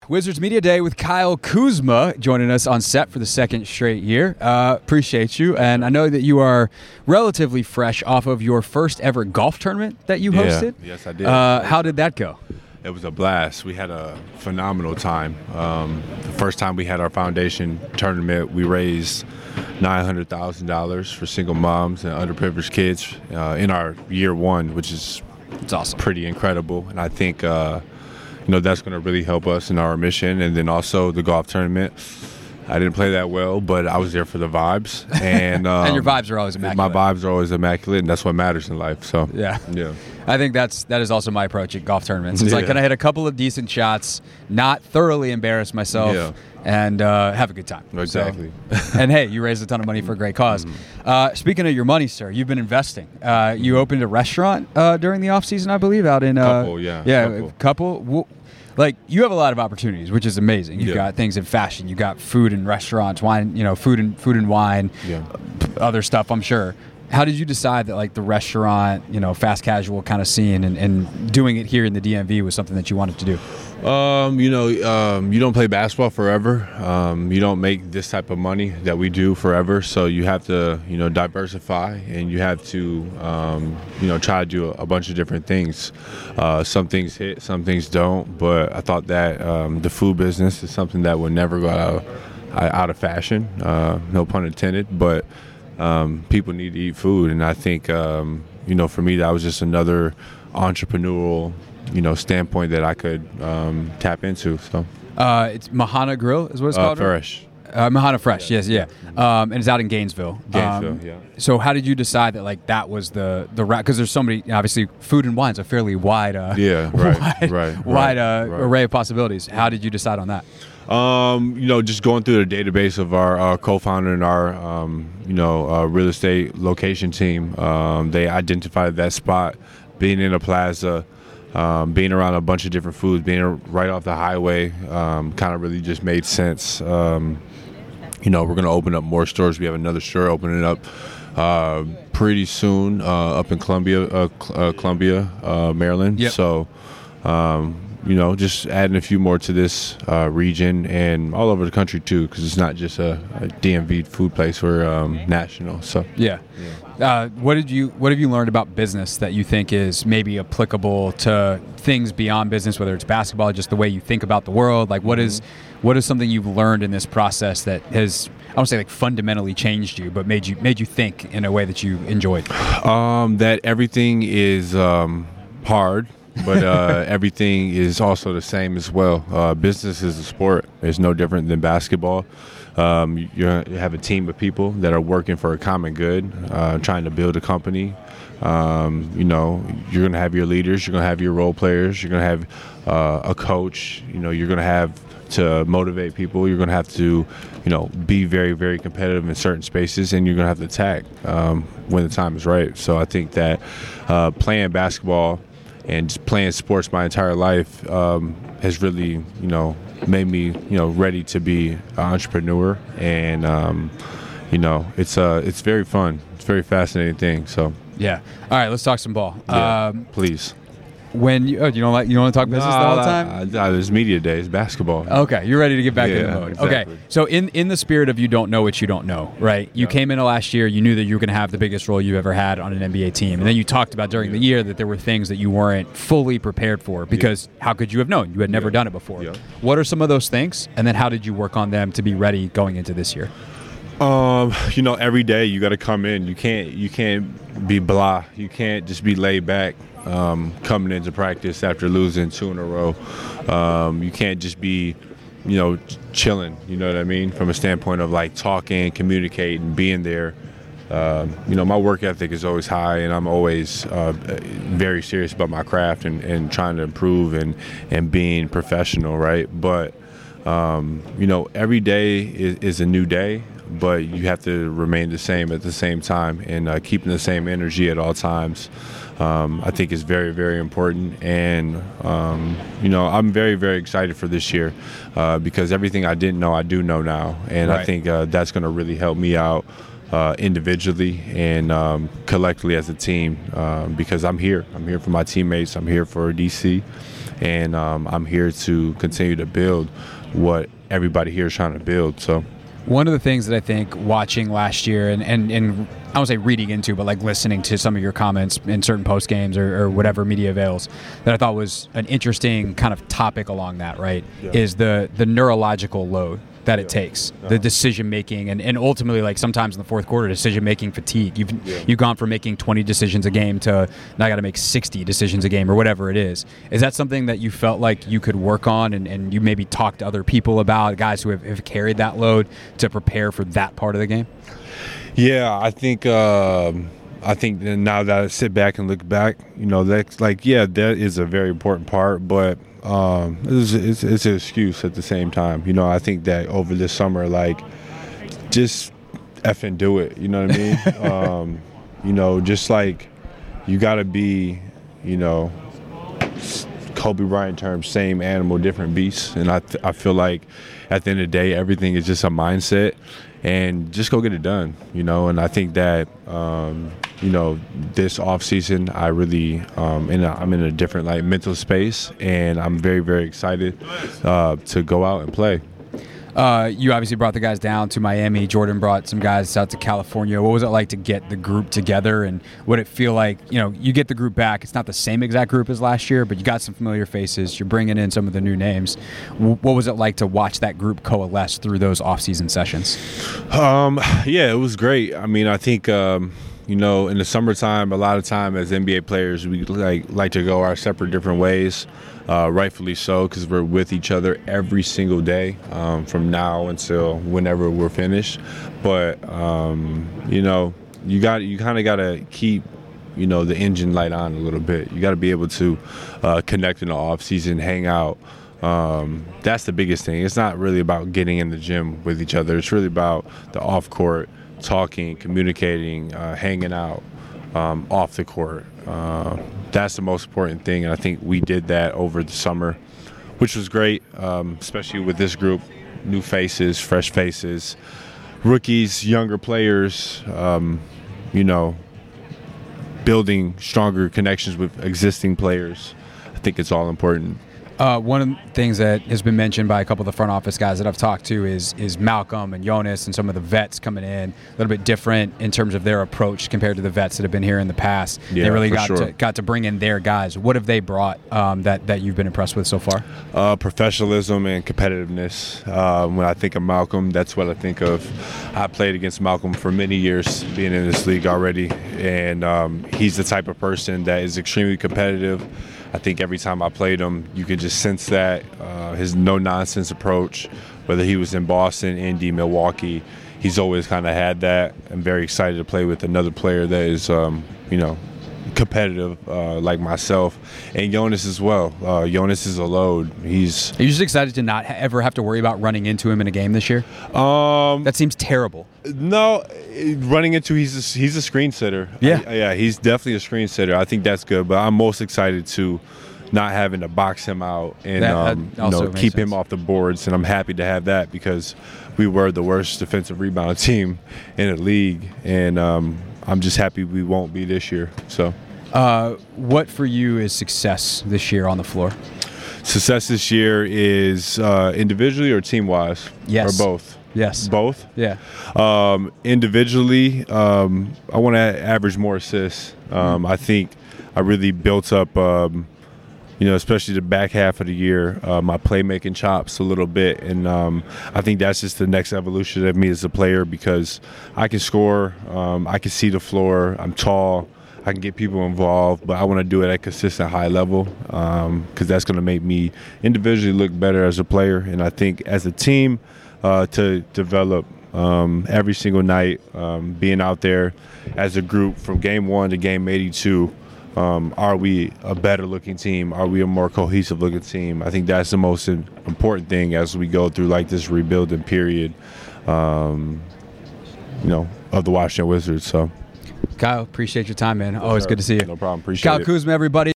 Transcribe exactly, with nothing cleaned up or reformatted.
Wizards Media Day with Kyle Kuzma joining us on set for the second straight year. Uh, appreciate you. And I know that you are relatively fresh off of your first ever golf tournament that you hosted. Yeah, yes, I did. Uh, how did that go? It was a blast. We had a phenomenal time. Um, the first time we had our foundation tournament, we raised nine hundred thousand dollars for single moms and underprivileged kids uh, in our year one, which is it's awesome. Pretty incredible. And I think uh, you know that's going to really help us in our mission. And then also the golf tournament. I didn't play that well, but I was there for the vibes. And, um, and your vibes are always immaculate. My vibes are always immaculate, and that's what matters in life. So yeah, yeah. I think that's that is also my approach at golf tournaments. It's yeah. like, can I hit a couple of decent shots, not thoroughly embarrass myself, yeah. and uh, have a good time. Exactly. So, and hey, you raised a ton of money for a great cause. Mm-hmm. uh, speaking of your money, sir, you've been investing. Uh, you opened a restaurant uh, during the off season, I believe, out in uh, couple, yeah, yeah, couple. couple. Well, like, you have a lot of opportunities, which is amazing. You've yeah. got things in fashion, you got food and restaurants, wine, you know, food and food and wine, yeah. other stuff, I'm sure. How did you decide that, like, the restaurant, you know, fast casual kind of scene and, and doing it here in the D M V was something that you wanted to do? Um, you know, um, you don't play basketball forever. Um, you don't make this type of money that we do forever. So you have to, you know, diversify, and you have to, um, you know, try to do a, a bunch of different things. Uh, some things hit, some things don't. But I thought that um, the food business is something that would never go out of, out of fashion. Uh, no pun intended. But um, people need to eat food, and I think, um, you know, for me, that was just another entrepreneurial, you know, standpoint that I could um, tap into. So, uh, it's Mahana Grill is what it's uh, called. Fresh. Uh, Mahana Fresh, yes, yeah, um, and it's out in Gainesville. Gainesville, um, yeah. So, how did you decide that, like, that was the the route? Because there's so many, obviously, food and wine's a fairly wide, uh, yeah, right, wide, right, wide right, uh, right. array of possibilities. How did you decide on that? Um, you know, just going through the database of our, our co-founder and our, um, you know, uh, real estate location team. Um, they identified that spot, being in a plaza. Um, being around a bunch of different foods, being right off the highway, um, kind of really just made sense. Um, you know, we're going to open up more stores. We have another store opening up uh, pretty soon uh, up in Columbia, uh, uh, Columbia, uh, Maryland. Yep. So, um, you know, just adding a few more to this uh, region and all over the country too, because it's not just a, a D M V food place. We're um, national. So yeah. yeah. Uh, what did you What have you learned about business that you think is maybe applicable to things beyond business, whether it's basketball, just the way you think about the world? Like, what is what is something you've learned in this process that has, I don't say like fundamentally changed you, but made you made you think in a way that you enjoyed? Um, that everything is um, hard. but uh, everything is also the same as well. Uh, business is a sport. It's no different than basketball. Um, you, you have a team of people that are working for a common good, uh, trying to build a company. Um, you know, you're going to have your leaders. You're going to have your role players. You're going to have uh, a coach. You know, you're going to have to motivate people. You're going to have to, you know, be very, very competitive in certain spaces, and you're going to have to attack um, when the time is right. So I think that uh, playing basketball and just playing sports my entire life um, has really, you know, made me, you know, ready to be an entrepreneur. And, um, you know, it's uh, it's very fun. It's a very fascinating thing. So yeah. All right, let's talk some ball. Yeah, um, please. When you, oh, you don't like you don't want to talk business no, the whole I, time? I, I, there's media days, basketball. Okay, you're ready to get back yeah, in the mode. Exactly. Okay, so in, in the spirit of you don't know what you don't know, right? You yeah. came into last year, you knew that you were going to have the biggest role you ever had on an N B A team, and then you talked about during yeah. the year that there were things that you weren't fully prepared for because yeah. how could you have known? You had never yeah. done it before. Yeah. What are some of those things, and then how did you work on them to be ready going into this year? Um, you know, every day you got to come in. You can't you can't be blah. You can't just be laid back. Um, coming into practice after losing two in a row. Um, you can't just be, you know, chilling, you know what I mean? From a standpoint of like talking, communicating, being there. Um, you know, my work ethic is always high, and I'm always uh, very serious about my craft and, and trying to improve and, and being professional, right? But, um, you know, every day is, is a new day, but you have to remain the same at the same time, and uh, keeping the same energy at all times. Um, I think is very, very important. And, um, you know, I'm very, very excited for this year uh, because everything I didn't know, I do know now. And right. I think uh, that's going to really help me out uh, individually and um, collectively as a team um, because I'm here. I'm here for my teammates. I'm here for D C. and um, I'm here to continue to build what everybody here is trying to build. So. One of the things that I think watching last year and, and, and I won't say reading into, but like listening to some of your comments in certain post games or, or whatever media avails that I thought was an interesting kind of topic along that, right, yeah. is the, the neurological load that it yeah. takes, uh-huh. the decision making, and, and ultimately, like sometimes in the fourth quarter, decision making fatigue. You've yeah. you've gone from making twenty decisions a game to now I got to make sixty decisions a game or whatever it is. Is that something that you felt like you could work on, and, and you maybe talk to other people about, guys who have, have carried that load to prepare for that part of the game? Yeah, I think um, I think now that I sit back and look back, you know, that's like yeah, that is a very important part, but. Um, it's, it's, it's an excuse at the same time. You know, I think that over this summer, like, just effing do it. You know what I mean? um, you know, just like you got to be, you know, Kobe Bryant terms, same animal, different beasts. And I, th- I feel like at the end of the day, everything is just a mindset and just go get it done, you know. And I think that, um, you know, this off season, I really, um, in a, I'm in a different like mental space, and I'm very, very excited uh, to go out and play. Uh, you obviously brought the guys down to Miami. Jordan brought some guys out to California. What was it like to get the group together, and what it feel like? You know, you get the group back. It's not the same exact group as last year, but you got some familiar faces. You're bringing in some of the new names. What was it like to watch that group coalesce through those off-season sessions? Um, yeah, it was great. I mean, I think. Um, You know, in the summertime, a lot of time as N B A players, we like like to go our separate different ways, uh, rightfully so, because we're with each other every single day um, from now until whenever we're finished. But um, you know, you got you kind of got to keep, you know, the engine light on a little bit. You got to be able to uh, connect in the off season, hang out. Um, that's the biggest thing. It's not really about getting in the gym with each other. It's really about the off court. Talking, communicating, uh, hanging out um, off the court. Uh, that's the most important thing, and I think we did that over the summer, which was great, um, especially with this group, new faces, fresh faces, rookies, younger players, um, you know, building stronger connections with existing players. I think it's all important. Uh, one of the things that has been mentioned by a couple of the front office guys that I've talked to is is Malcolm and Jonas and some of the vets coming in, a little bit different in terms of their approach compared to the vets that have been here in the past. Yeah, they really got sure. to got to bring in their guys. What have they brought um, that, that you've been impressed with so far? Uh, professionalism and competitiveness. Uh, when I think of Malcolm, that's what I think of. I played against Malcolm for many years, being in this league already, and um, he's the type of person that is extremely competitive. I think every time I played him, you could just sense that, uh, his no-nonsense approach, whether he was in Boston, Indy, Milwaukee, he's always kind of had that. I'm very excited to play with another player that is, um, you know, competitive uh, like myself, and Jonas as well. Uh, Jonas is a load. He's. Are you just excited to not ha- ever have to worry about running into him in a game this year? Um, that seems terrible. No, running into he's a, he's a screen sitter. Yeah, I, yeah, he's definitely a screen sitter. I think that's good, but I'm most excited to not having to box him out and that, um, that you know, keep sense. him off the boards, and I'm happy to have that because we were the worst defensive rebound team in the league, and um, I'm just happy we won't be this year. So. Uh, what for you is success this year on the floor? Success this year is uh, individually or team-wise? Yes. Or both? Yes. Both? Yeah. Um, individually, um, I want to average more assists. Um, mm-hmm. I think I really built up, um, you know, especially the back half of the year, uh, my playmaking chops a little bit. And um, I think that's just the next evolution of me as a player because I can score, um, I can see the floor, I'm tall. I can get people involved, but I want to do it at a consistent high level because um, that's going to make me individually look better as a player. And I think as a team uh, to develop um, every single night, um, being out there as a group from game one to game eighty-two, um, are we a better looking team? Are we a more cohesive looking team? I think that's the most important thing as we go through like this rebuilding period, um, you know, of the Washington Wizards. So. Kyle, appreciate your time, man. Always good to see you. No problem. Appreciate Kyle it. Kuzma, everybody.